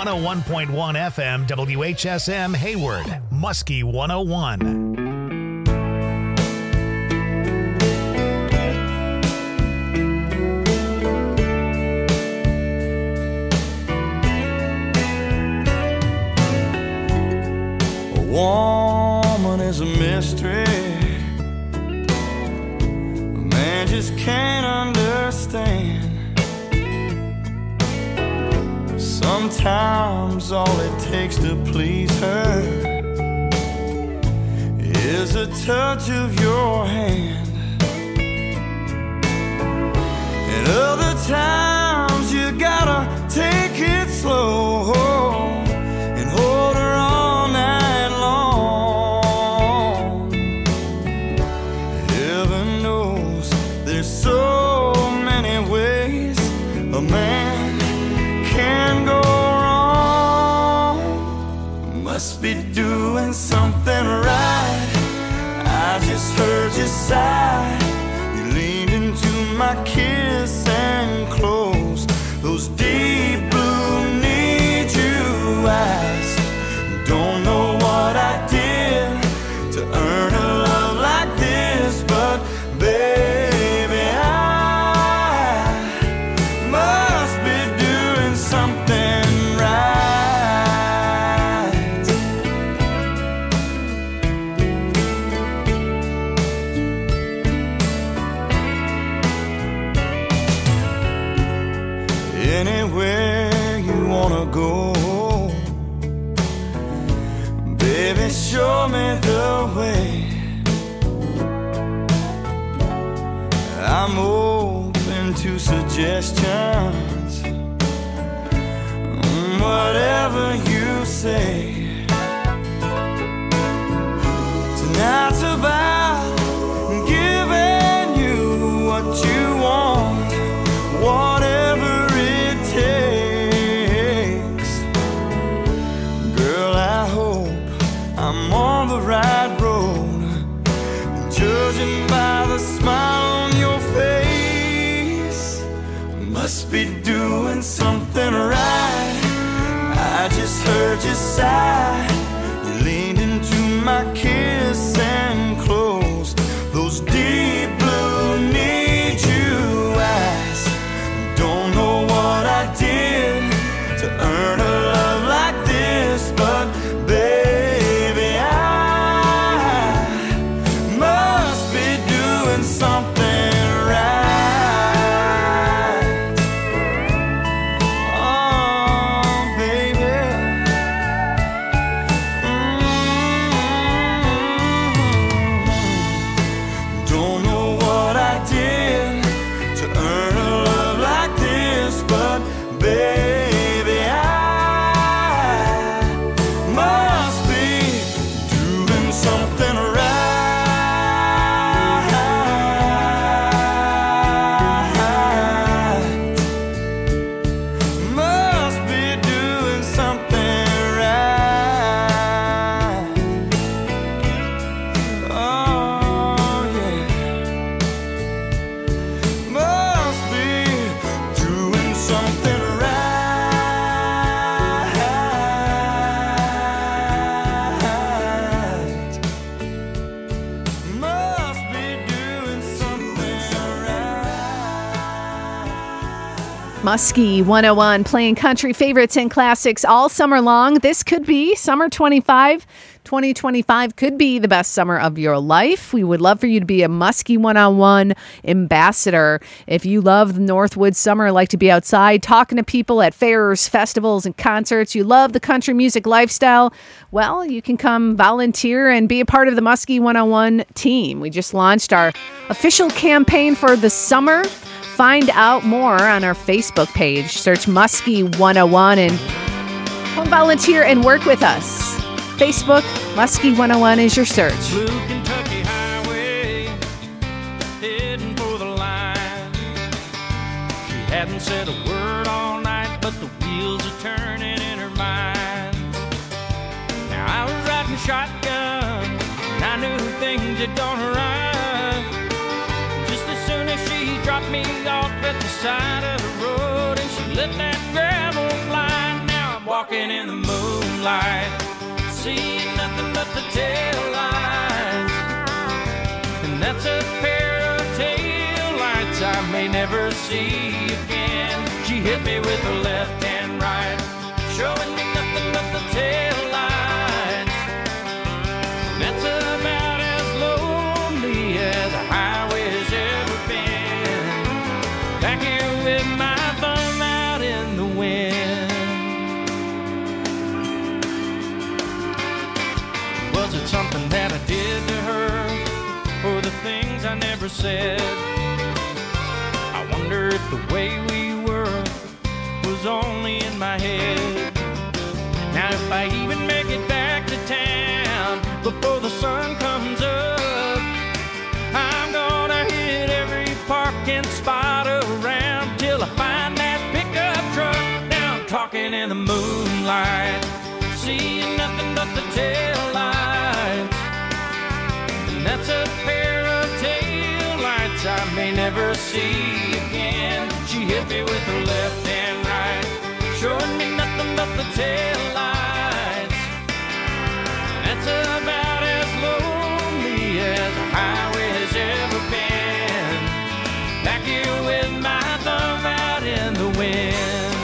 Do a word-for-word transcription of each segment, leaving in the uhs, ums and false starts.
one oh one point one F M, W H S M Hayward, Muskie one oh one. Woman is a mystery a man just can't understand. Sometimes all it takes to please her is a touch of your hand, and other times you gotta take it slow and hold her all night long. Heaven knows there's so many ways a man can go wrong. Must be doing something right. I just heard you sigh. You leaned into my kiss and closed those deep blue need you eyes. Don't know what I did to earn a love like this, but baby, I must be doing something right. Anywhere you wanna go, baby, show me the way. I'm open to suggestions, whatever you say. Tonight's about giving you what you want, whatever it takes. Girl, I hope I'm on the right road, judging by the smile on your face. Must be doing something right. I just heard you sigh. You leaned into my kiss and closed those deep blue need you eyes. Don't know what I did to earn a love like this, but baby, I must be doing something right. Oh, baby. Mm-hmm. Don't know what I did to earn a love like this, but baby, I must be doing something right. Must be doing something right. Oh, yeah. Must be doing something right. Must be doing something right. Muskie one oh one, playing country favorites and classics all summer long. This could be summer twenty-five. twenty twenty-five could be the best summer of your life. We would love for you to be a Muskie one oh one ambassador. If you love the Northwood summer, like to be outside talking to people at fairs, festivals, and concerts, you love the country music lifestyle, well, you can come volunteer and be a part of the Muskie one oh one team. We just launched our official campaign for the summer. Find out more on our Facebook page. Search Muskie one oh one and come volunteer and work with us. Facebook, Muskie one oh one is your search. Blue Kentucky Highway, heading for the line. She hadn't said a word all night, but the wheels are turning in her mind. Now I was riding shotgun, and I knew things had gone right. Just as soon as she dropped me off at the side of the road, and she let that gravel fly. Now I'm walking in the moonlight, seeing nothing but the tail lights. And that's a pair of tail lights I may never see again. She hit me with her left and right, showing me nothing but the tail lights. And that's about as lonely as a highway's ever been. Back here with my thumb out in the wind. Was it something that I did to her, or the things I never said? I wonder if the way we were was only in my head. Now if I even make it back to town before the sun comes up, I'm gonna hit every parking spot around till I find that pickup truck. Now I'm talking in the moonlight, seeing nothing but the tail lights. And that's a pair of tail lights I may never see again. She hit me with her left and right, showing me nothing but the tail lights. That's about as lonely as a highway has ever been. Back here with my thumb out in the wind.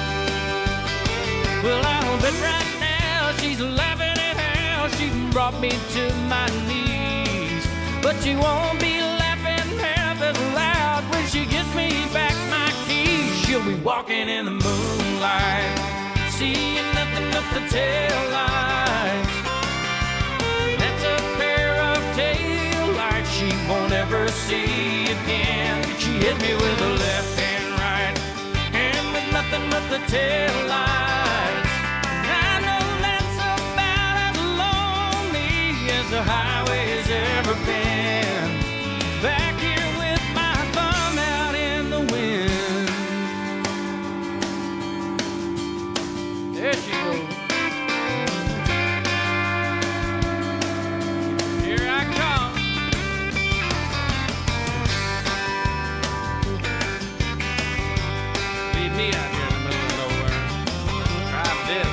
Well, I'll bet right now she's laughing at how she brought me to my knees. But she won't be laughing half as loud when she gives me back my keys. She'll be walking in the moonlight, seeing nothing but the tail lights. That's a pair of tail lights she won't ever see again. She hit me with her left and right, and with nothing but the tail lights. I know that's about as lonely as the highway's ever been. Back here with my thumb out in the wind. There she goes. Here I come. Leave me out here in the middle of nowhere. Drive this.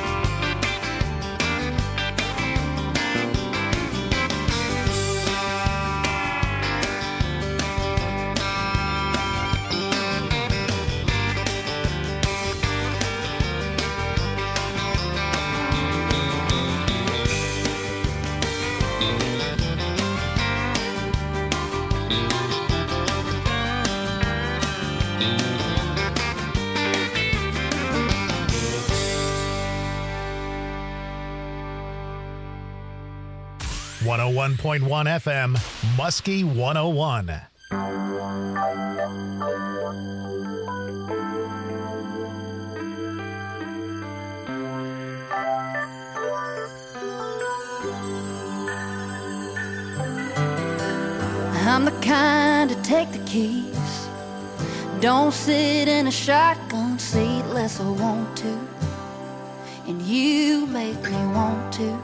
one oh one point one F M, Muskie one oh one. I'm the kind to take the keys, don't sit in a shotgun seat unless I want to, and you make me want to.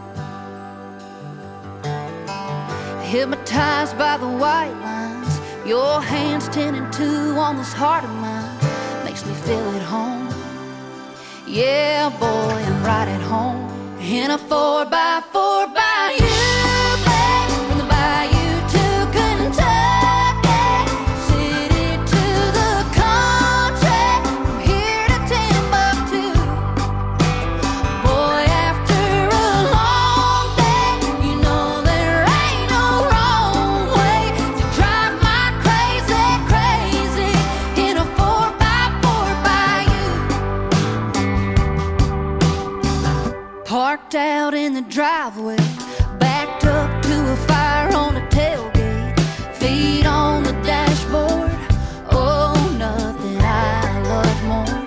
Hypnotized by the white lines, your hands ten and two on this heart of mine, makes me feel at home. Yeah, boy, I'm right at home in a four by four by you, babe, from the bayou to Kentucky, city to the country, from here to Timbuktu. Boy, after a long day, you know there ain't no wrong way to drive my crazy, crazy in a four by four by you. Parked out in the driveway, backed up to a fire on the tailgate, feet on the dashboard. Oh, nothing I love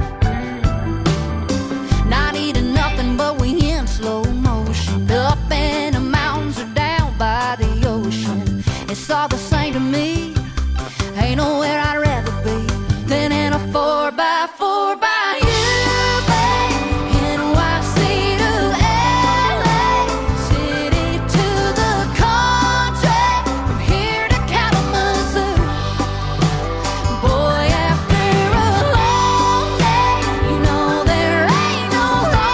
more. Not eating nothing, but we in slow motion, up in the mountains or down by the ocean. It's all the same to me. Ain't nowhere I'd rather be than in a four by four by you. Boy, after a long day, you know there ain't no wrong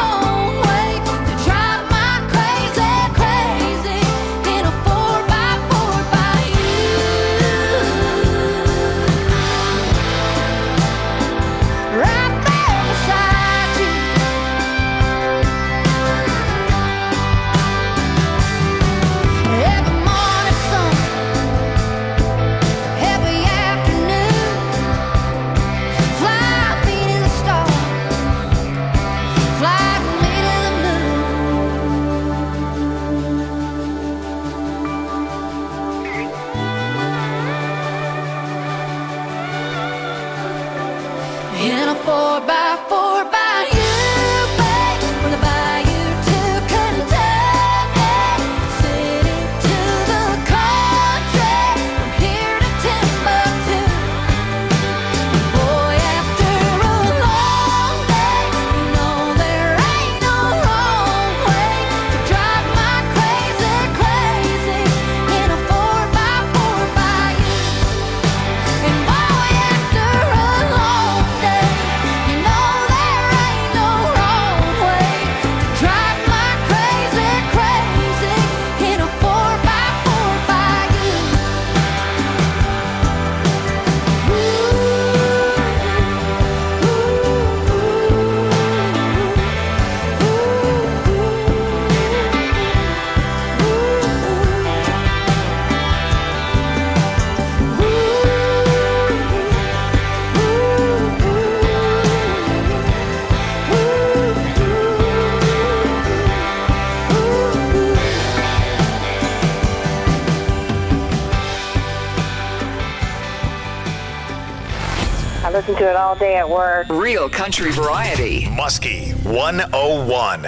four by four by you, babe. From the bayou to Kentucky, city to the country, from here to Timbuktu. Boy, after a long day, you know there ain't no wrong way to drive my crazy, crazy in a four by four by you. And boy, after a long day, you know there ain't no wrong way to drive my crazy, crazy in a four by four by you. I listen to it all day at work. Real country variety. Muskie one oh one.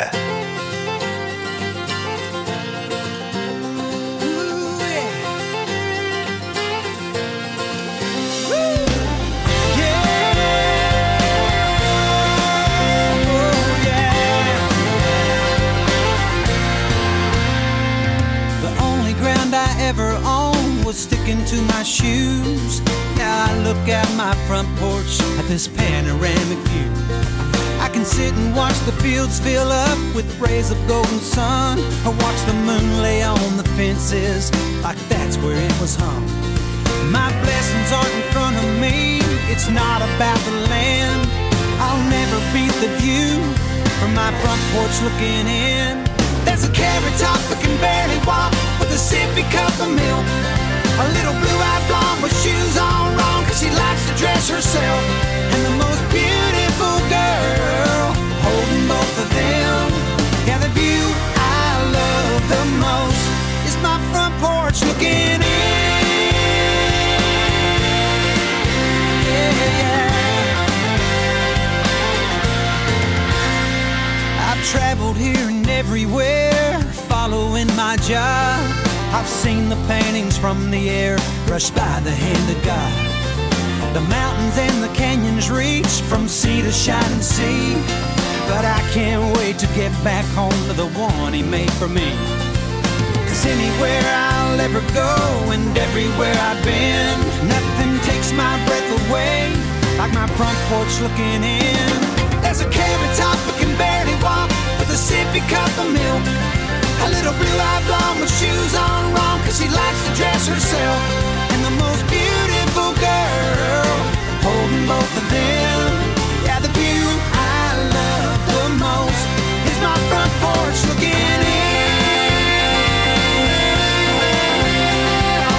The only ground I ever owned was sticking to my shoes. Now I look out my front porch at this panoramic view. I can sit and watch the fields fill up with rays of golden sun, or watch the moon lay on the fences like that's where it was hung. My blessings aren't in front of me, it's not about the land. I'll never beat the view from my front porch looking in. There's a carrot top that can barely walk with a sippy cup of milk. A little blue-eyed blonde with shoes on wrong, cause she likes to dress herself. And the most beautiful girl holding both of them. Yeah, the view I love the most is my front porch looking in. Yeah, yeah. I've traveled here and everywhere, following my job. I've seen the paintings from the air brushed by the hand of God. The mountains and the canyons reach from sea to shining sea. But I can't wait to get back home to the one he made for me. Cause anywhere I'll ever go and everywhere I've been, nothing takes my breath away like my front porch looking in. There's a carrot top that can barely walk with a sippy cup of milk. A little blue-eyed blonde with shoes on wrong, cause she likes to dress herself. And the most beautiful girl holding both of them. Yeah, the view I love the most is my front porch looking in.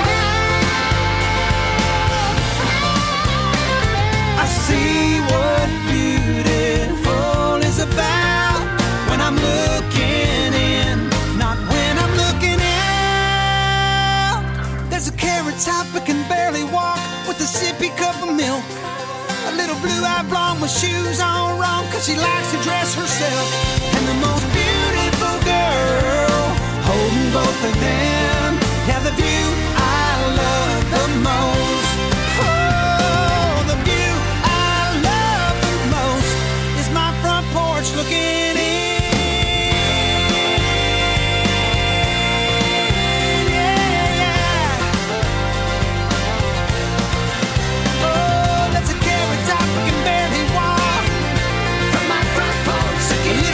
I see what beautiful is about when I'm looking in, not when I'm looking out. There's a carrot top that can barely walk with a sippy cup of milk. A little blue-eyed blonde with shoes on wrong, cause she likes to dress herself. And the most beautiful girl holding both of them. Yeah, the view I love the most. Oh, the view I love the most is my front porch looking in.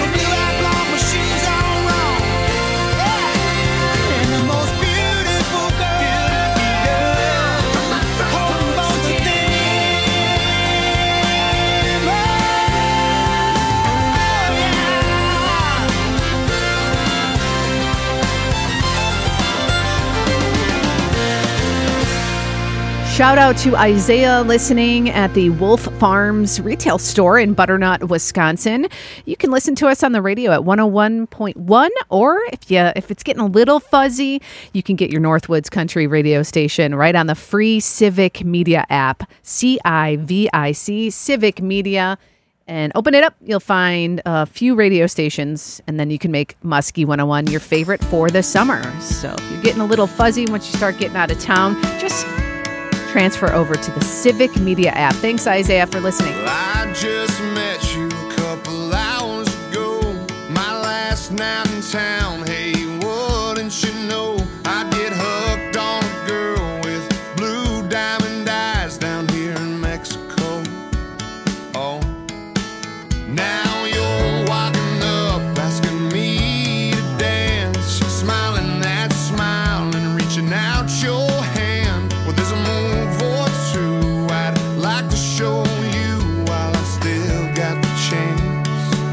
Beautiful Shout out to Isaiah listening at the Wolf Farms retail store in Butternut, Wisconsin. You can listen to us on the radio at one oh one point one, or if you if it's getting a little fuzzy, you can get your Northwoods Country radio station right on the free Civic Media app, C I V I C, Civic Media. And open it up, you'll find a few radio stations, and then you can make Muskie one oh one your favorite for the summer. So if you're getting a little fuzzy once you start getting out of town, just transfer over to the Civic Media app. Thanks, Isaiah, for listening. Well, I just met you a couple hours ago. My last night in town. Hey, wouldn't you know I get hooked on a girl with blue diamond eyes down here in Mexico. Oh, now you're walking up, asking me to dance, smiling that smile and reaching out your hand. Well, there's a move or two I'd like to show you while I still got the chance.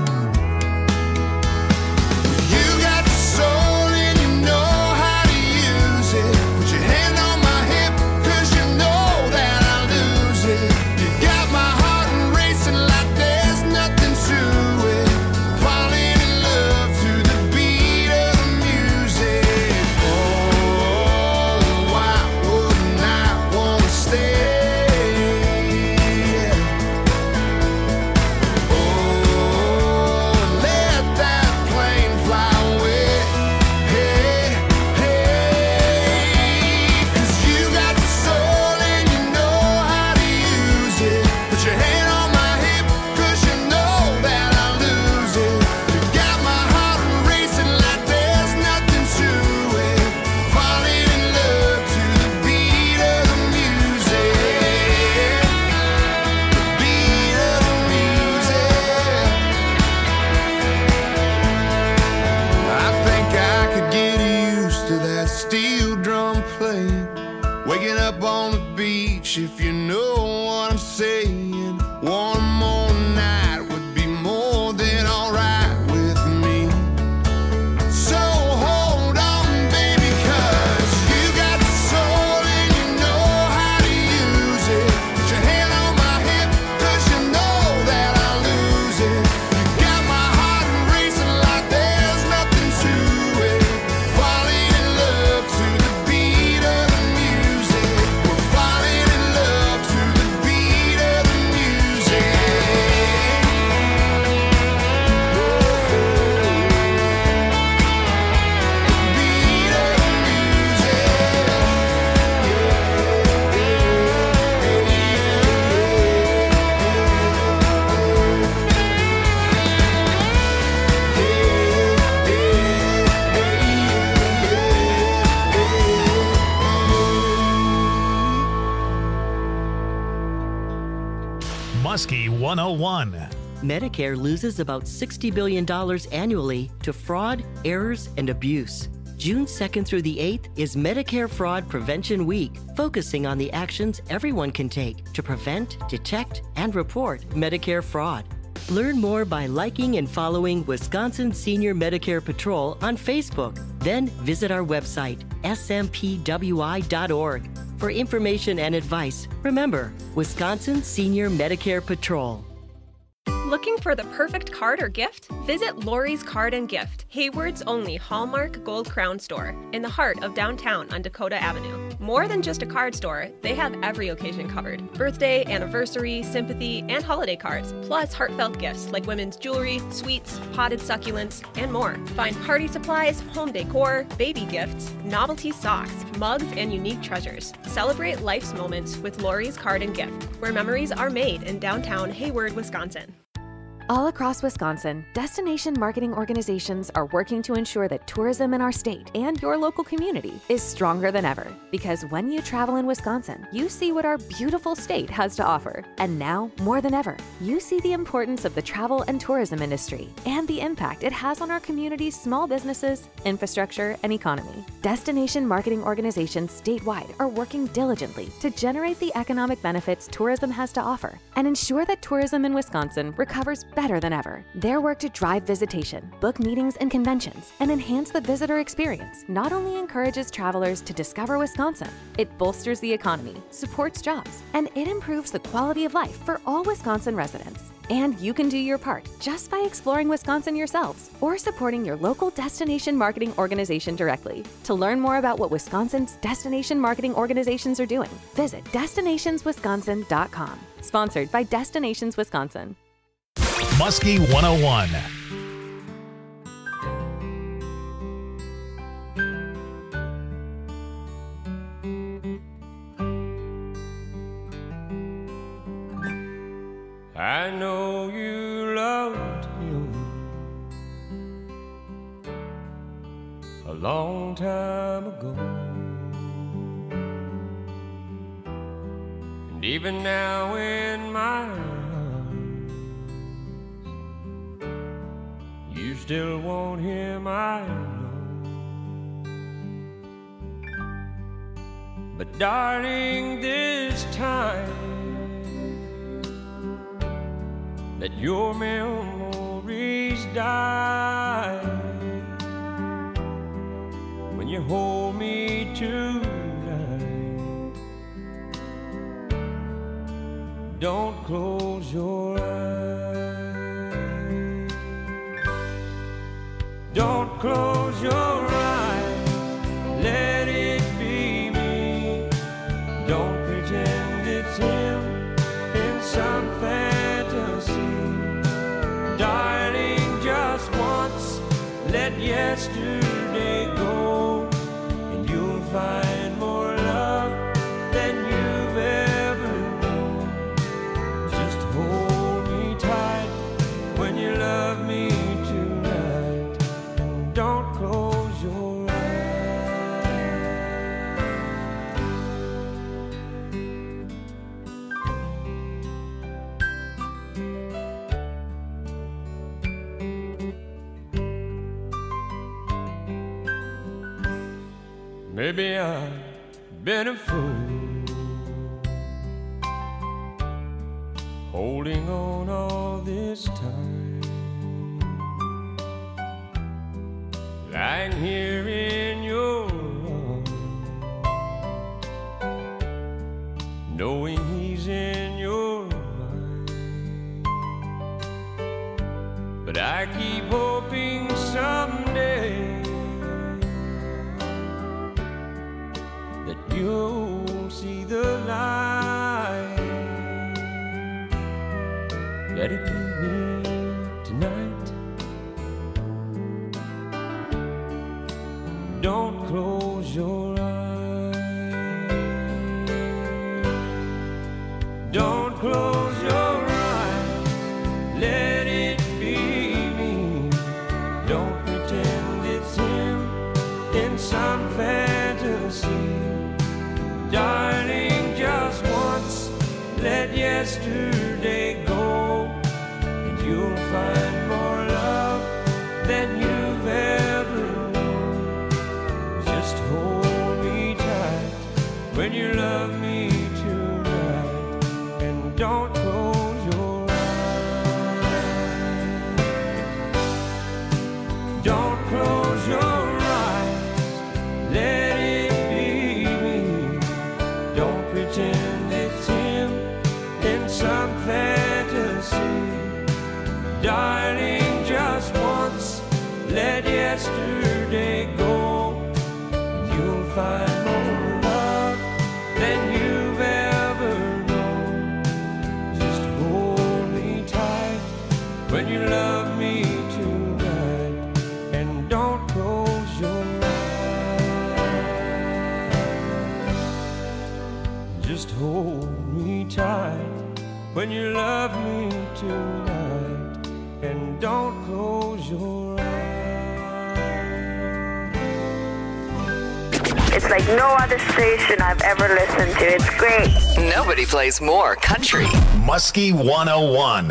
You got the soul and you know how to use it. Put your hand on my hip, cause you know that I'll lose it. You got my heart racing like there's nothing to it. Falling in love to the beat of the music. Oh, why wouldn't I wanna stay? Oh, let that plane fly away. Hey, hey, cause you got the soul and you know how to use it. Put your hand on my hip, cause you know that I'll lose it. You got my heart racing like there's nothing to it. Falling in love to the beat of the music. The beat of the music. I think I could get used to that steel drum playing. Waking up on the beach, if you know what I'm saying. One more night would be more than alright with me. So hold on, baby, cause you got the soul and you know how to use it. Put your hand on my hip, cause you know that I'll lose it. You got my heart racing like there's nothing to it. Falling in love to the beat of the music. We're falling in love to the beat of the music. Beat of the Muskie one oh one. Medicare loses about sixty billion dollars annually to fraud, errors, and abuse. June second through the eighth is Medicare Fraud Prevention Week, focusing on the actions everyone can take to prevent, detect, and report Medicare fraud. Learn more by liking and following Wisconsin Senior Medicare Patrol on Facebook. Then visit our website, S M P W I dot org, for information and advice. Remember, Wisconsin Senior Medicare Patrol. Looking for the perfect card or gift? Visit Lori's Card and Gift, Hayward's only Hallmark Gold Crown store in the heart of downtown on Dakota Avenue. More than just a card store, they have every occasion covered. Birthday, anniversary, sympathy, and holiday cards, plus heartfelt gifts like women's jewelry, sweets, potted succulents, and more. Find party supplies, home decor, baby gifts, novelty socks, mugs, and unique treasures. Celebrate life's moments with Lori's Card and Gift, where memories are made in downtown Hayward, Wisconsin. All across Wisconsin, destination marketing organizations are working to ensure that tourism in our state and your local community is stronger than ever. Because when you travel in Wisconsin, you see what our beautiful state has to offer. And now, more than ever, you see the importance of the travel and tourism industry and the impact it has on our community's small businesses, infrastructure, and economy. Destination marketing organizations statewide are working diligently to generate the economic benefits tourism has to offer and ensure that tourism in Wisconsin recovers better than ever. Their work to drive visitation, book meetings and conventions, and enhance the visitor experience not only encourages travelers to discover Wisconsin, it bolsters the economy, supports jobs, and it improves the quality of life for all Wisconsin residents. And you can do your part just by exploring Wisconsin yourselves or supporting your local destination marketing organization directly. To learn more about what Wisconsin's destination marketing organizations are doing, visit destinations wisconsin dot com. Sponsored by Destinations Wisconsin. Muskie one oh one. I know you loved him a long time ago, and even now in my arms, you still want him, I know. But darling, this time let your memories die when you hold me tonight. Don't close your eyes. Don't close your eyes. Let it be me. Don't pretend it's him in some fantasy. Darling, just once, let yesterday go, and you'll find more love than you've ever known. Just hold me tight when you love me tonight, and don't close your eyes. Maybe I've been a fool, holding on all this time, lying here in your arms, knowing he's in your mind. But I keep hoping someday that you'll see the light. Let it be me tonight. Don't close your eyes. Don't close your eyes. Let it be me. Don't pretend it's him in some fantasy. Darling, just once, let yesterday go, and you'll find more love than you've ever known. Just hold me tight when you love me tonight, and don't close your eyes. Don't close your eyes. Let it pretend it's him in some fantasy. Darling, just once, let yesterday go, and you'll find more love than you've ever known. Just hold me tight when you love me tonight, and don't close your eyes. Just hold me tight when you love me tonight, and don't close your eyes. It's like no other station I've ever listened to. It's great. Nobody plays more country. Muskie one oh one.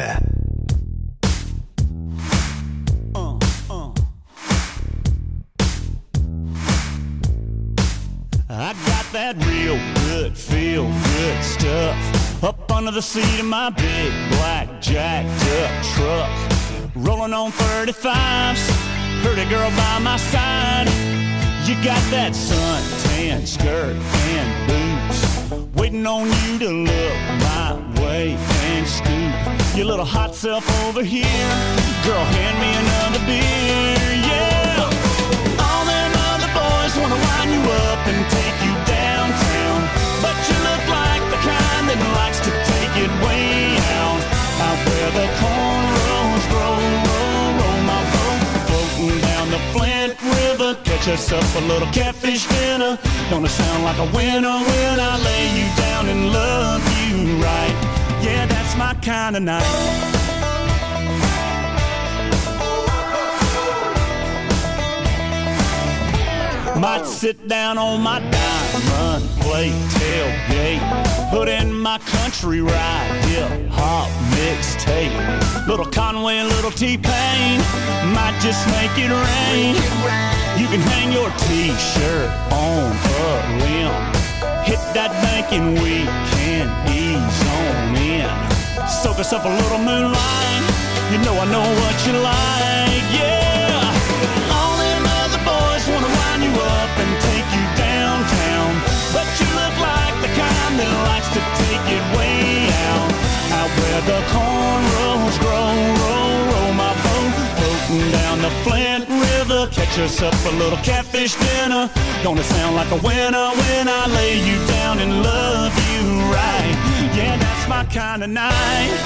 I got that real good, feel good stuff up under the seat of my big black jacked up truck, rolling on thirty-fives, pretty girl by my side. You got that suntan skirt and boots, waiting on you to look my way and scoop your little hot self over here. Girl, hand me another beer, yeah. All them other boys wanna wind you up and take you downtown, but you look like the kind that likes to take it way out, out where the cornrows grow, roll, roll my boat, floating down the Flint River. Catch us up a little catfish dinner. Gonna sound like a winner when I lay you down and love you right. Yeah, that's my kind of night. Might sit down on my diamond plate tailgate, put in my country ride, hip hop mixtape. Little Conway, little T-Pain, might just make it rain. You can hang your t-shirt on a limb, hit that banking weekend, ease on in. Soak us up a little moonlight, you know I know what you like, yeah. All them other boys wanna wind you up and take you downtown, but you look like the kind that likes to take it way out, out where the cornrows grow, roll, roll my boat, floating down the Flint River. Catch us up a little catfish dinner. Gonna sound like a winner when I lay you down and love you right. Yeah, that's my kind of night.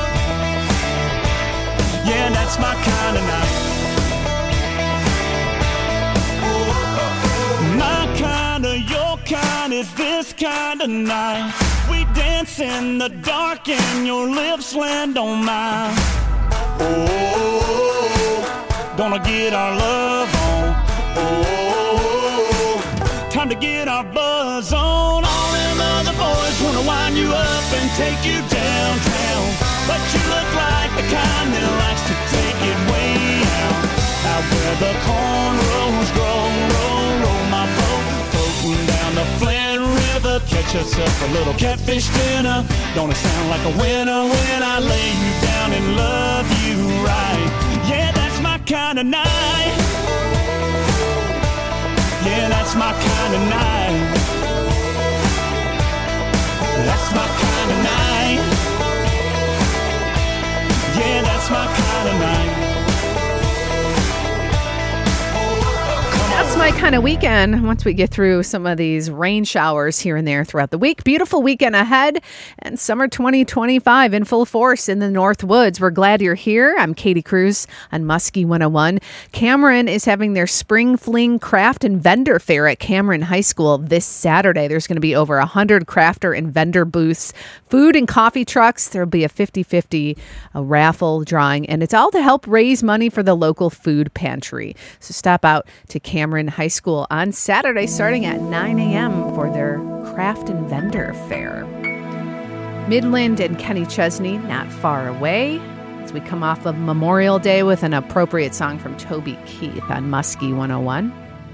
Yeah, that's my kind of night. My kind of, your kind is this kind of night. We dance in the dark and your lips land on mine. Oh, gonna get our love on. Oh, time to get our buzz on. All them other boys wanna wind you up and take you downtown, but you look like the kind that likes to take it way out, out where the cornrows grow, roll, roll my boat, floating down the Flint River. Catch us up a little catfish dinner. Gonna sound like a winner when I lay you down and love you right. Yeah, that's my kind of night. Yeah, that's my kind of night. That's my kind of night. Yeah, that's my kind of night. That's my kind of weekend. Once we get through some of these rain showers here and there throughout the week. Beautiful weekend ahead, and summer twenty twenty-five in full force in the North Woods. We're glad you're here. I'm Katie Cruz on Muskie one oh one. Cameron is having their Spring Fling Craft and Vendor Fair at Cameron High School this Saturday. There's going to be over one hundred crafter and vendor booths, food and coffee trucks. There'll be a fifty-fifty a raffle drawing, and it's all to help raise money for the local food pantry. So stop out to Cameron High School on Saturday starting at nine a.m. for their Craft and Vendor Fair. Midland and Kenny Chesney, Not Far Away, as we come off of Memorial Day with an appropriate song from Toby Keith on Muskie one oh one.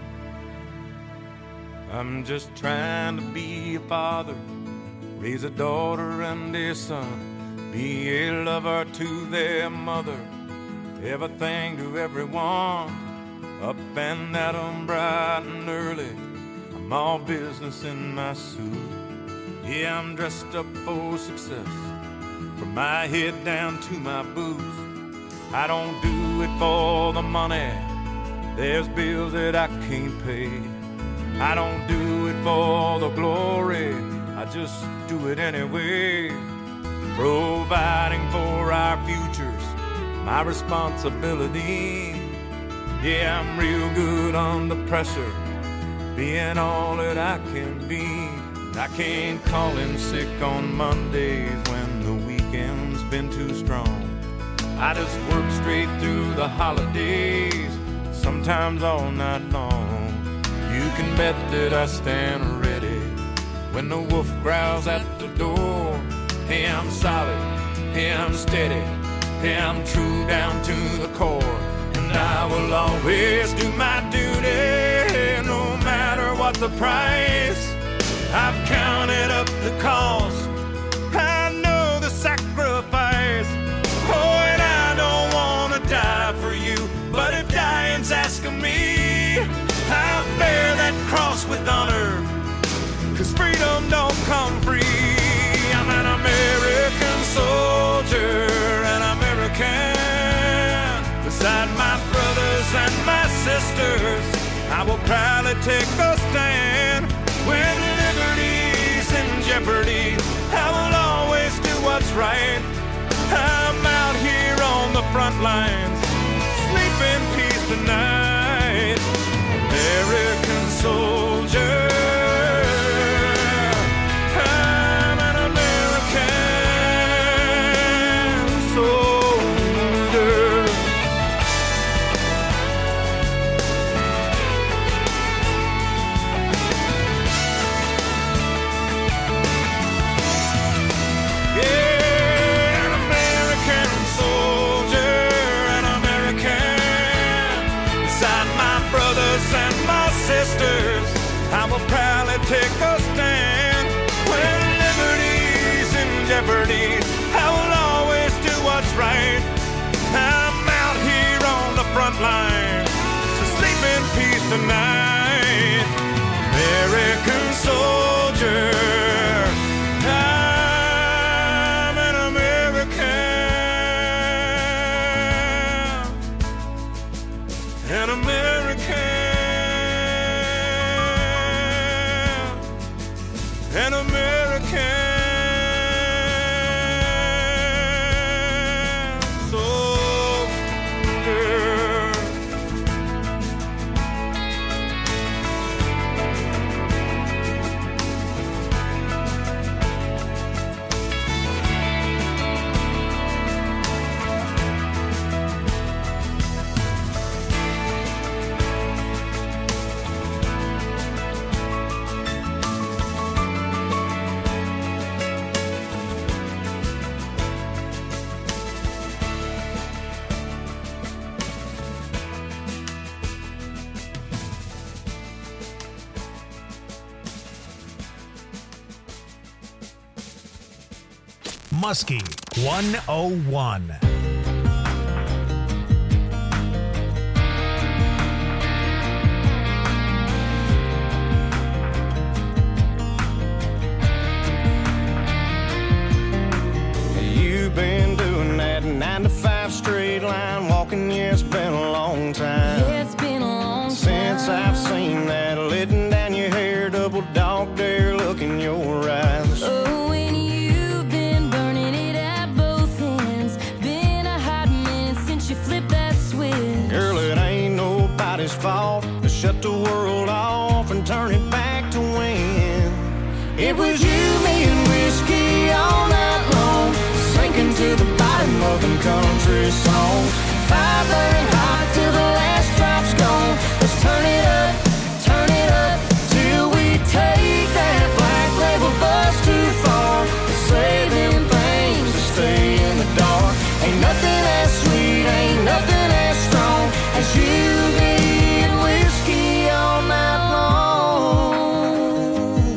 I'm just trying to be a father, raise a daughter and a son, be a lover to their mother, everything to everyone. Up and at 'em bright and early, I'm all business in my suit. Yeah, I'm dressed up for success, from my head down to my boots. I don't do it for the money, there's bills that I can't pay. I don't do it for the glory, I just do it anyway. Providing for our futures, my responsibility. Yeah, I'm real good under pressure, being all that I can be. I can't call in sick on Mondays when the weekend's been too strong. I just work straight through the holidays, sometimes all night long. You can bet that I stand ready when the wolf growls at the door. Hey, I'm solid, hey, I'm steady, hey, I'm true down to the core. And I will always do my duty, no matter what the price. I've counted up the cost, I know the sacrifice. deserve, 'cause freedom don't come free. I'm an American soldier, an American. Beside my brothers and my sisters, I will proudly take a stand. When liberty's in jeopardy, I will always do what's right. I'm out here on the front lines, sleep in peace tonight. American soldier, I'm an American soldier. Yeah, an American soldier, an American. Beside my brothers and my sisters, I will proudly take a stand. When liberty's in jeopardy, I will always do what's right. I'm out here on the front line, so sleep in peace tonight. American soldier, I'm an American, an American, an American soldier. Muskie one oh one. You've been doing that nine to five straight line walking, yeah, it's been a long time. Yeah, it's been a long time since I've seen that letting down your hair, double dog dare look in your eyes. Oh, and you've been burning it at both ends. Been a hot minute since you flipped that switch. Girl, it ain't nobody's fault to shut the world off and turn it back to when it was you, me, and whiskey all night long, sinking to the bottom of them country songs. Fire burning hot till the last drop's gone. Let's turn it up, turn it up, till we take that black label bus too far. Say them things to stay in the dark. Ain't nothing as sweet, ain't nothing as strong as you, me, and whiskey all night long.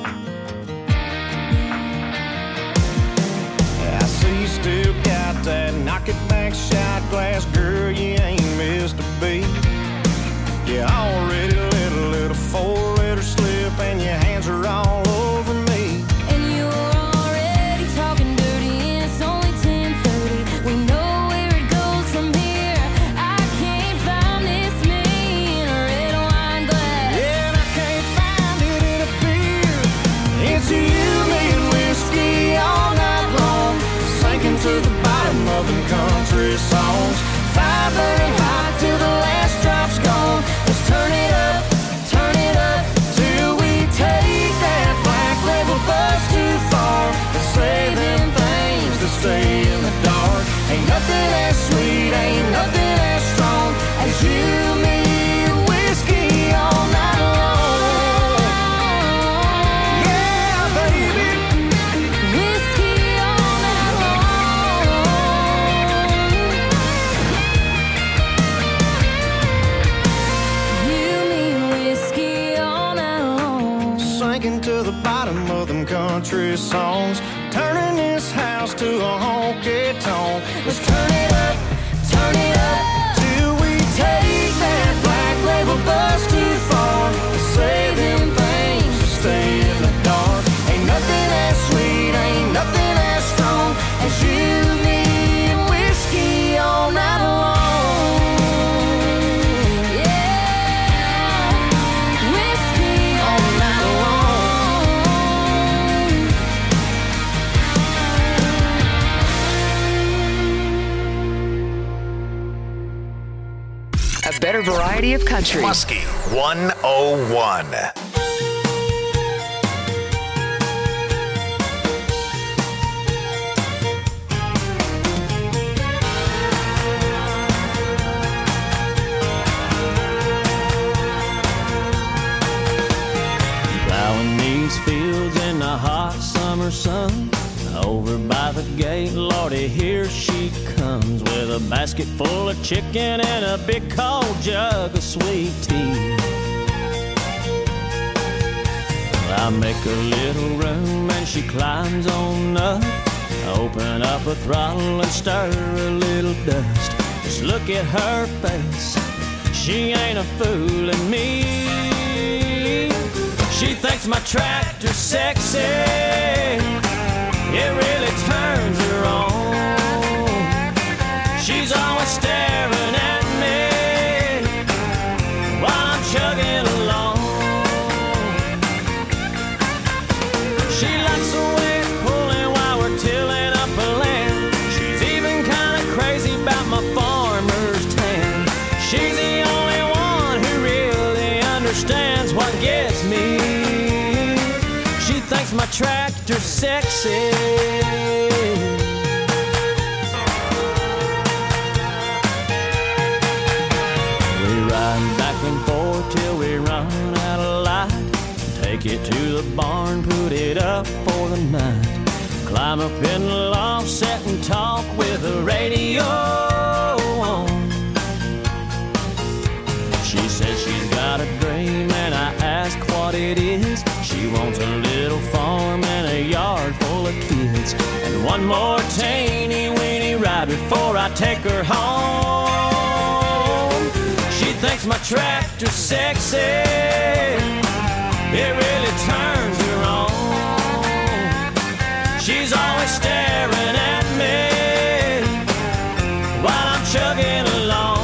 I see you still got that knock it back shot glass, girl, you ain't missed a beat. You already let a little four-letter slip and your hands are all over me. And you're already talking dirty and it's only ten thirty. We know where it goes from here. I can't find this me in a red wine glass. Yeah, and I can't find it in a beer. It's you, me, and whiskey all night long, sinking to the bottom of them country songs. Fire burning hot till the last drop's gone. Let's turn it up, turn it up, till we take that black label bus too far. Let's say them things to stay in the dark. Ain't nothing as sweet, ain't nothing as strong as you, me, and whiskey all night long. Yeah, baby. Whiskey all night long. You mean whiskey all night long. Sinking to the bottom of them country songs, turning this house to a honky tonk. Let's turn it up, turn it up, till we take that black label bus too far. Say them things better variety of country. Muskie one oh one. Plowing these fields in the hot summer sun. Over by the gate, Lordy, here she comes with a basket full of chicken and a big cold jug of sweet tea. I make a little room and she climbs on up. Open up a throttle and stir a little dust. Just look at her face, she ain't a fooling me. She thinks my tractor's sexy, it really turns her on. She's always staring at me while I'm chugging along. She likes the way it's pulling while we're tilling up a land. She's even kind of crazy about my farmer's tan. She's the only one who really understands what gets me. She thinks my tractor's sexy. We ride back and forth till we run out of light. Take it to the barn, put it up for the night. Climb up in the loft, sit and talk with the radio on. She says she's got a dream and I ask what it is. She wants a little farm and a yard full of kids, and one more teeny weeny ride before I take her home. She thinks my tractor's sexy, it really turns her on. She's always staring at me while I'm chugging along.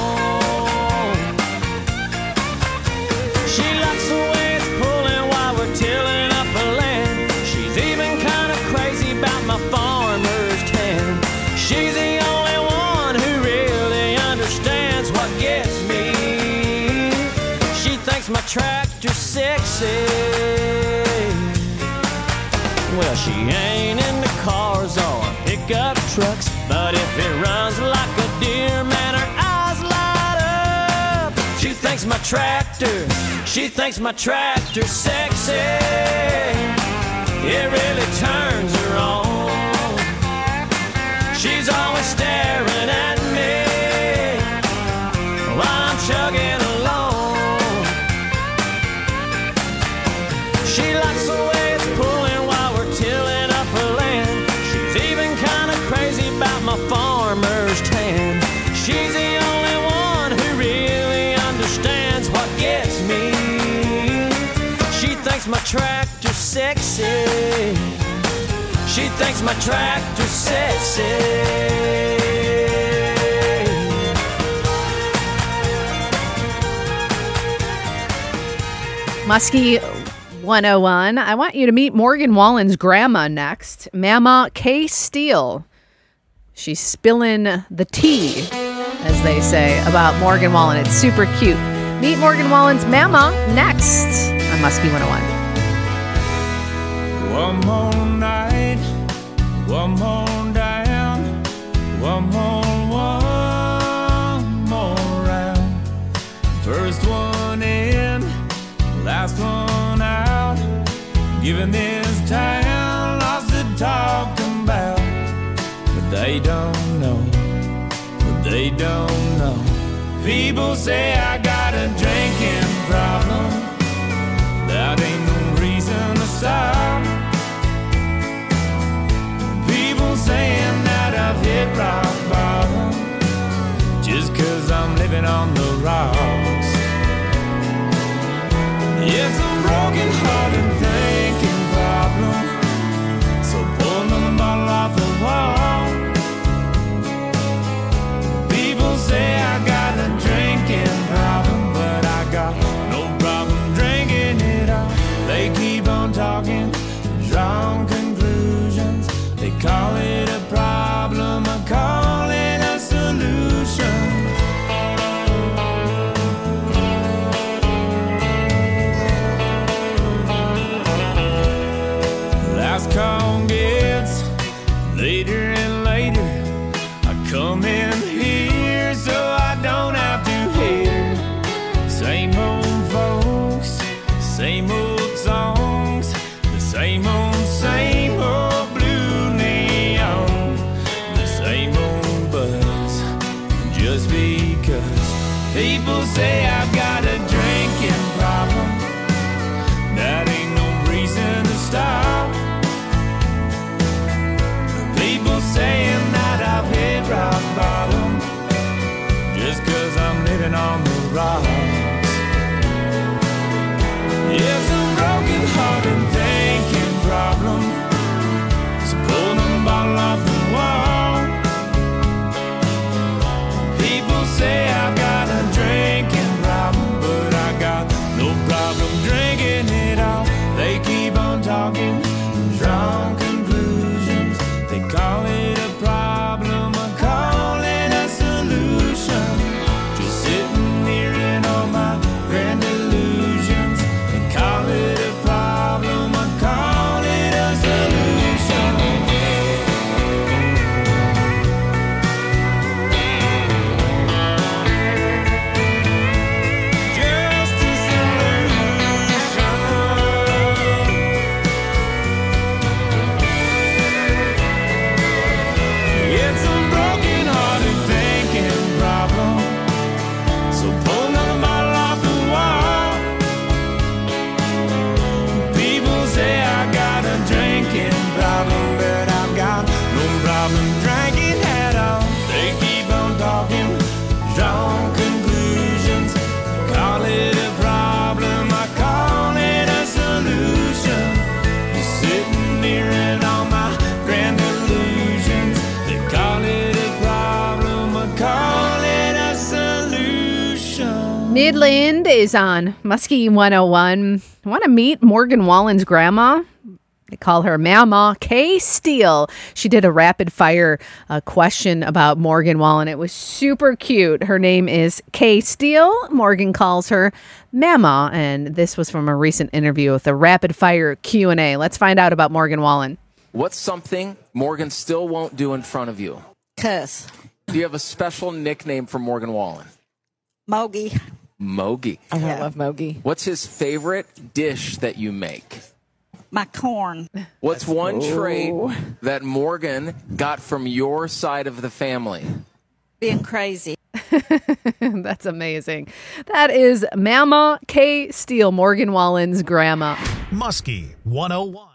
She likes the way it's pulling while we're tilling up a land. She's even kind of crazy about my farmer's tan. She's the only one who really understands what gets me. She thinks my tractor's sexy. Well, she ain't into cars or pickup trucks, but if it runs like a deer, man, her eyes light up. She thinks my tractor, she thinks my tractor's sexy, it really turns her on. She's always staring at me while I'm chugging along. She likes the way it's pulling while we're tilling up her land. She's even kind of crazy about my farmer's tan. She's the only one who really understands what gets me. She thinks my tractor's sexy. She thinks my tractor's sexy. Muskie one oh one. I want you to meet Morgan Wallen's grandma next, Mama Kay Steele. She's spilling the tea, as they say, about Morgan Wallen. It's super cute. Meet Morgan Wallen's Mama next on Muskie one oh one. One more night, one more down, one more, one more round. First one in, last one out. Giving this town lots to talk about. But they don't know, but they don't know. People say I got a drinking problem. That ain't no reason to stop. People saying that I've hit rock bottom just cause I'm living on the rocks. It's a broken hearted thinking problem, so pull another bottle off the wall. People say I got a drinking problem, but I got no problem drinking it all. They keep on talking, drawing conclusions. They call it a problem, I call it a solution. rocks. It's a broken heart and thinking problem. So pull the bottle off the wall. People say I've got a drinking problem, but I got no problem drinking it all. They keep on talking, draw conclusions. They call it a problem, I call it a solution. Just sitting here in all my grand illusions. They call it a problem, I call it a solution. Just a solution. It's a broken hearted thinking problem. So pull another bottle off the wall. People say I got a drinking problem, but I've got no problem drinking at all. They keep on talking, draw conclusions. Call it a problem, I call it a solution. You're sitting here in all my grand illusions. They call it a problem, I call it a solution. Midland is on Muskie one oh one. Want to meet Morgan Wallen's grandma? They call her Mama Kay Steele. She did a rapid fire uh, question about Morgan Wallen. It was super cute. Her name is Kay Steele. Morgan calls her Mama, and this was from a recent interview with a rapid fire Q and A. Let's find out about Morgan Wallen. What's something Morgan still won't do in front of you? Cuss. Do you have a special nickname for Morgan Wallen? Mogi. Mogi. Oh, I love Mogi. What's his favorite dish that you make? My corn. What's one Ooh. trait that Morgan got from your side of the family? Being crazy. That's amazing. That is Mama Kay Steele, Morgan Wallen's grandma. Muskie one oh one.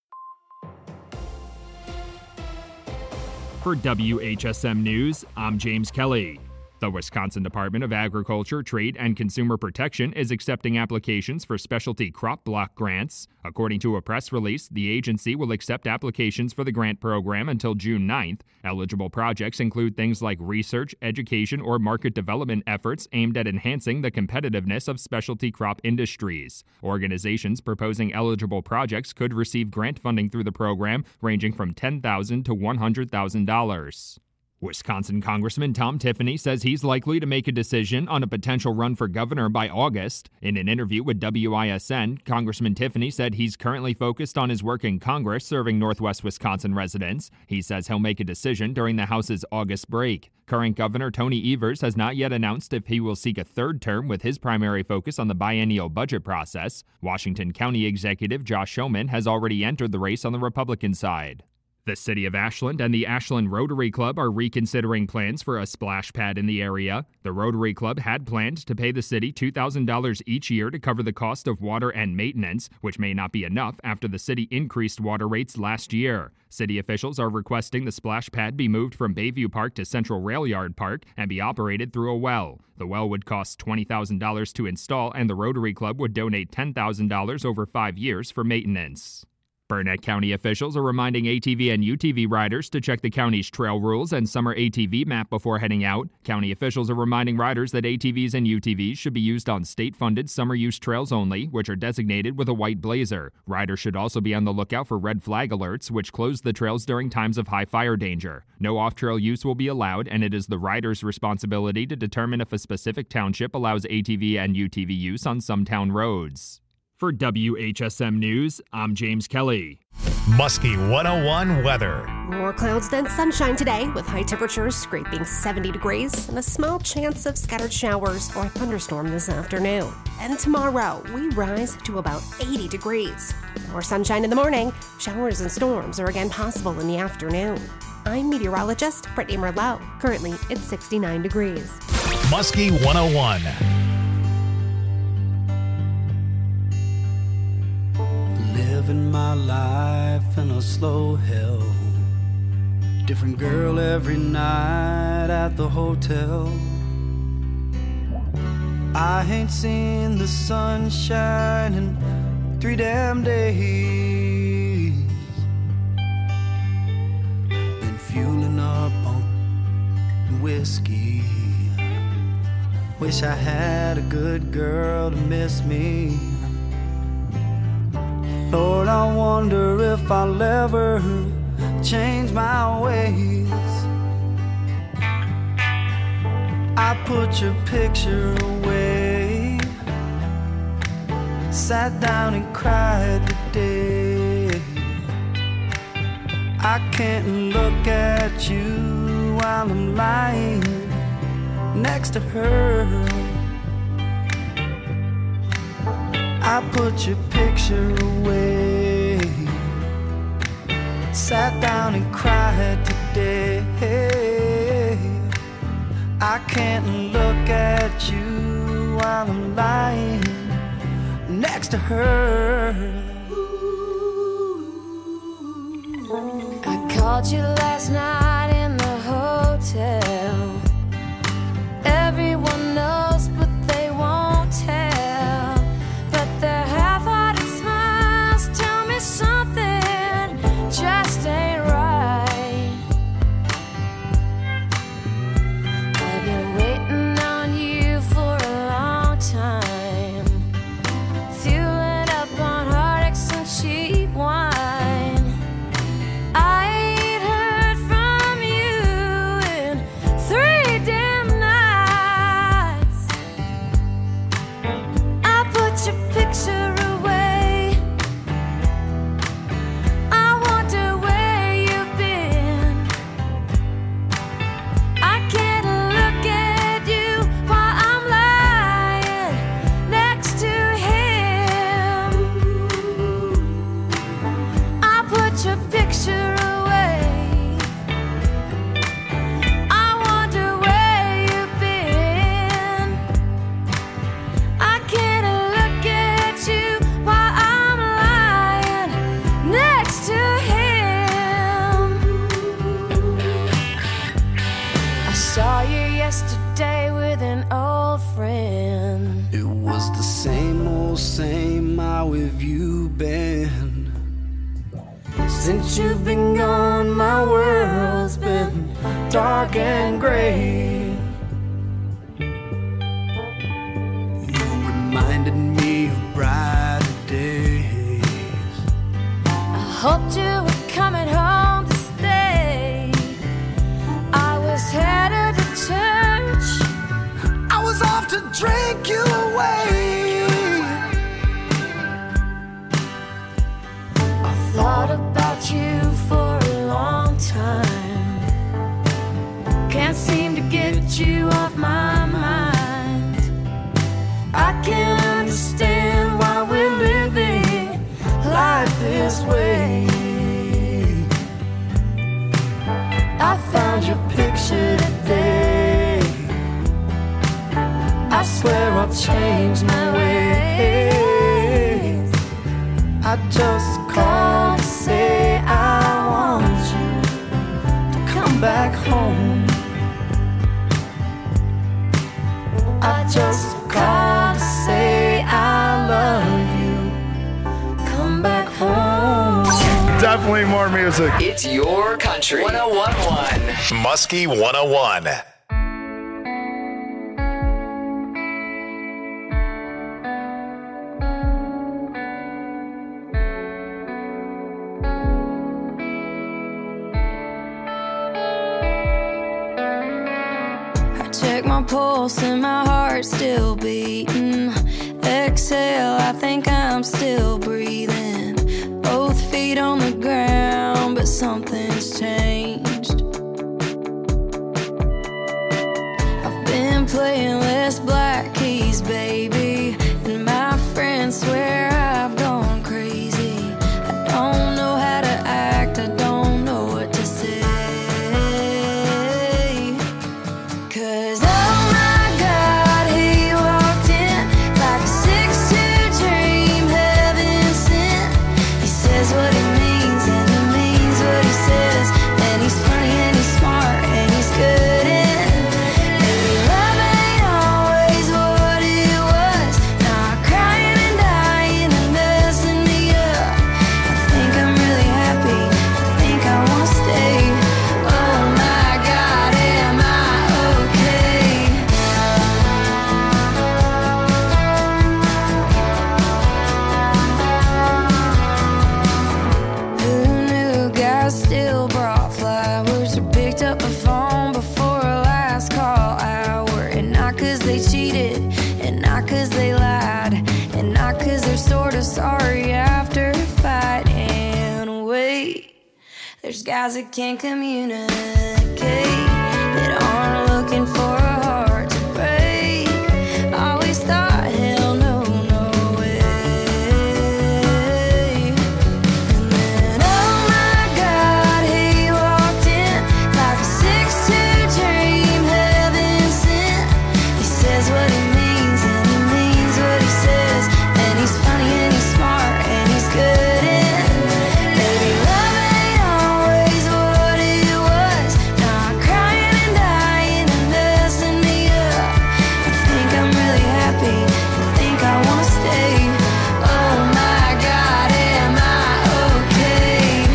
For W H S M News, I'm James Kelly. The Wisconsin Department of Agriculture, Trade, and Consumer Protection is accepting applications for specialty crop block grants. According to a press release, the agency will accept applications for the grant program until June ninth. Eligible projects include things like research, education, or market development efforts aimed at enhancing the competitiveness of specialty crop industries. Organizations proposing eligible projects could receive grant funding through the program ranging from ten thousand dollars to one hundred thousand dollars. Wisconsin Congressman Tom Tiffany says he's likely to make a decision on a potential run for governor by August. In an interview with W I S N, Congressman Tiffany said he's currently focused on his work in Congress serving Northwest Wisconsin residents. He says he'll make a decision during the House's August break. Current Governor Tony Evers has not yet announced if he will seek a third term, with his primary focus on the biennial budget process. Washington County Executive Josh Schoeman has already entered the race on the Republican side. The City of Ashland and the Ashland Rotary Club are reconsidering plans for a splash pad in the area. The Rotary Club had planned to pay the city two thousand dollars each year to cover the cost of water and maintenance, which may not be enough after the city increased water rates last year. City officials are requesting the splash pad be moved from Bayview Park to Central Rail Yard Park and be operated through a well. The well would cost twenty thousand dollars to install, and the Rotary Club would donate ten thousand dollars over five years for maintenance. Burnett County officials are reminding A T V and U T V riders to check the county's trail rules and summer A T V map before heading out. County officials are reminding riders that A T Vs and U T Vs should be used on state-funded summer use trails only, which are designated with a white blazer. Riders should also be on the lookout for red flag alerts, which close the trails during times of high fire danger. No off-trail use will be allowed, and it is the rider's responsibility to determine if a specific township allows A T V and U T V use on some town roads. For W H S M News, I'm James Kelly. Muskie one oh one weather. More clouds than sunshine today, with high temperatures scraping seventy degrees and a small chance of scattered showers or thunderstorm this afternoon. And tomorrow, we rise to about eighty degrees. More sunshine in the morning, showers and storms are again possible in the afternoon. I'm meteorologist Brittany Merlot. Currently, it's sixty-nine degrees. Muskie one oh one. Living my life in a slow hell. Different girl every night at the hotel. I ain't seen the sunshine in three damn days. Been fueling up on whiskey. Wish I had a good girl to miss me. Lord, I wonder if I'll ever change my ways. I put your picture away, sat down and cried today. I can't look at you while I'm lying next to her. I put your picture away, sat down and cried today. I can't look at you while I'm lying next to her. I called you last night in the hotel. Everyone knows, but they won't tell. But their half-hearted smiles tell me something just ain't right. I've been waiting on you for a long time, fueling up on heartaches and cheap wine. I ain't heard from you in three damn nights. I put your picture away. I wonder where you've been. I can't look at you while I'm lying next to him. I put your picture away. I wonder where you've been. I can't look at you while I'm lying next to him. I saw you yesterday with an old friend. It was the same old same. How have you been? Since you've been gone, my world's been dark and gray. You reminded me of brighter days. I hoped you were coming home to stay. I was headed to church. I was off to drink you away. I thought about you for a long time. Can't seem to get you off my mind. I can't understand why we're living life this way. I found your picture today. I swear I'll change my ways. I just called to say I want you to come back home. I just called to say I love you. Come back home. Definitely more music. It's your country. one oh one point one. Muskie one oh one. Check my pulse and my heart's still beating. Exhale, I think I'm still breathing. Both feet on the ground, but something's changed. I've been playing less black keys, baby, and my friends swear I've gone crazy. I don't know how to act, I don't know what to say. 'Cause oh my God, he walked in like a six two dream, heaven sent. There's guys that can't communicate, that aren't looking for a heart to break. I always thought, hell no, no way. And then, oh my God, he walked in like a six two dream, heaven sent. He says what he means and he means what he says, and he's funny and he's smart and he's good in. Baby, love ain't always what it was. Now I'm crying and dying and messing me up. I think I'm really happy, I think I wanna stay. Oh my God, am I okay?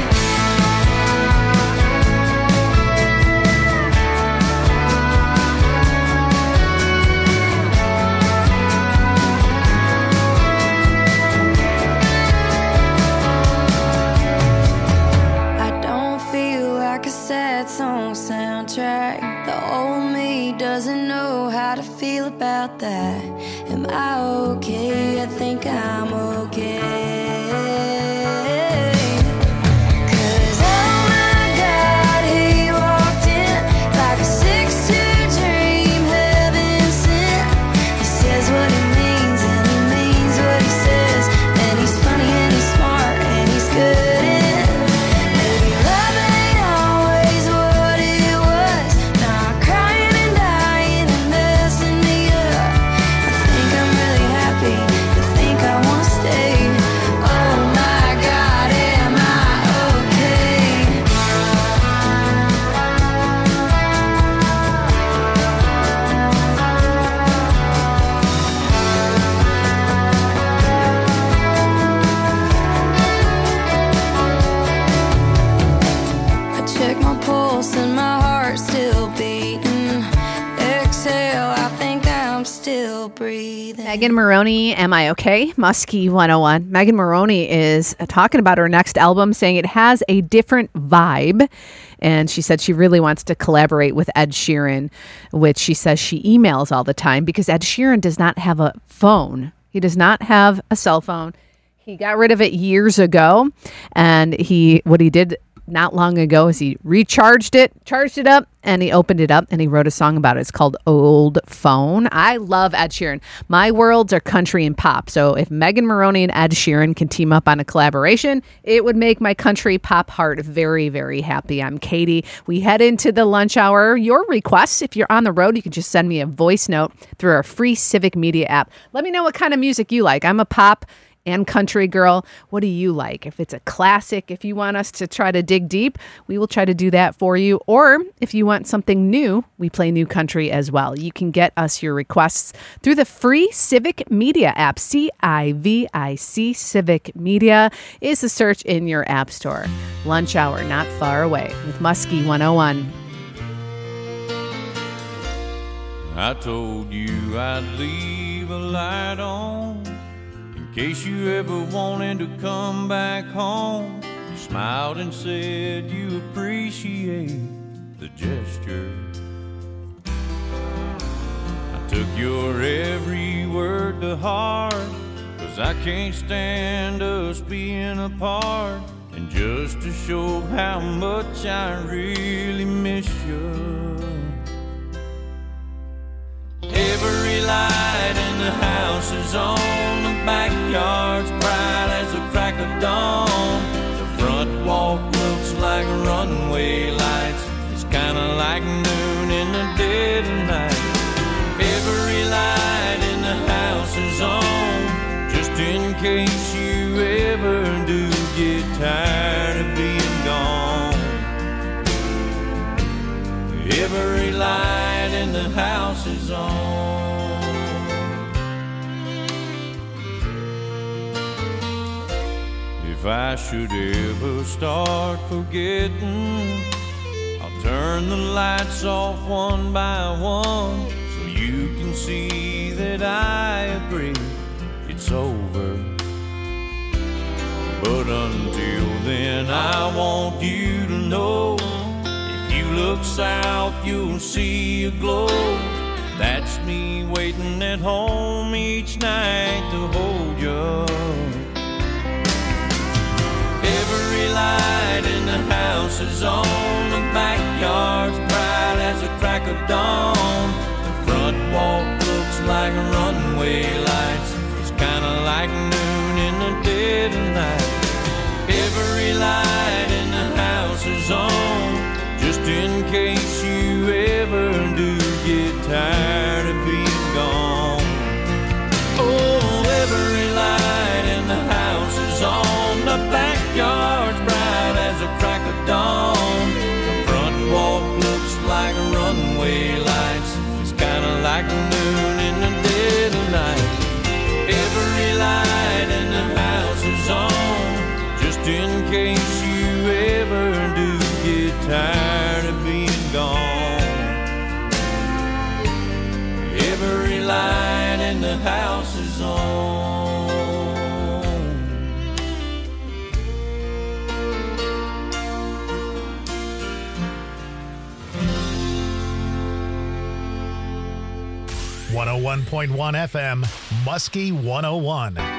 I don't feel like a sad song soundtrack. The old me doesn't know how to feel about that. Am I okay? I think I'm okay. 'Cause oh my God, he walked in like a six two dream, heaven sent. He says what he means and he means what he says, and he's funny and he's smart and he's good in. Baby, love ain't always what it was. Now I'm crying and dying and messing me up. I think I'm really happy, I think I wanna stay. Oh my God, am I okay? I check my pulse and my heart's still beating. Exhale, I think I'm still breathing. Megan Maroney, Am I Okay? Muskie one oh one. Megan Maroney is uh, talking about her next album, saying it has a different vibe. And she said she really wants to collaborate with Ed Sheeran, which she says she emails all the time because Ed Sheeran does not have a phone. He does not have a cell phone. He got rid of it years ago. And he, what he did not long ago is he recharged it, charged it up, and he opened it up and he wrote a song about it. It's called Old Phone. I love Ed Sheeran. My worlds are country and pop. So if Megan Maroney and Ed Sheeran can team up on a collaboration, it would make my country pop heart very, very happy. I'm Katie. We head into the lunch hour. Your requests, if you're on the road, you can just send me a voice note through our free Civic Media app. Let me know what kind of music you like. I'm a pop and country girl. What do you like? If it's a classic, if you want us to try to dig deep, we will try to do that for you. Or if you want something new, we play new country as well. You can get us your requests through the free Civic Media app. C I V I C, Civic Media is the search in your app store. Lunch hour, not far away with Muskie one oh one. I told you I'd leave a light on in case you ever wanted to come back home. You smiled and said you appreciate the gesture. I took your every word to heart, 'cause I can't stand us being apart. And just to show how much I really miss you, every light in the house is on, the backyard's bright as the crack of dawn. The front walk looks like runway lights, it's kinda like noon in the dead of night. Every light in the house is on, just in case you ever do get tired of being gone. Every light in the house is on. If I should ever start forgetting, I'll turn the lights off one by one, so you can see that I agree it's over. But until then, I want you to know, if you look south, you'll see a glow. That's me waiting at home each night to hold you. Every light in the house is case you ever do get tired of being gone. Oh, every light in the house is on, the backyard's bright as a crack of dawn. The front walk looks like runway lights, it's kinda like the moon in the dead of night. Every light in the house is on, just in case you ever do get tired of being gone. Every light in the house is on. one oh one point one F M, Muskie one oh one.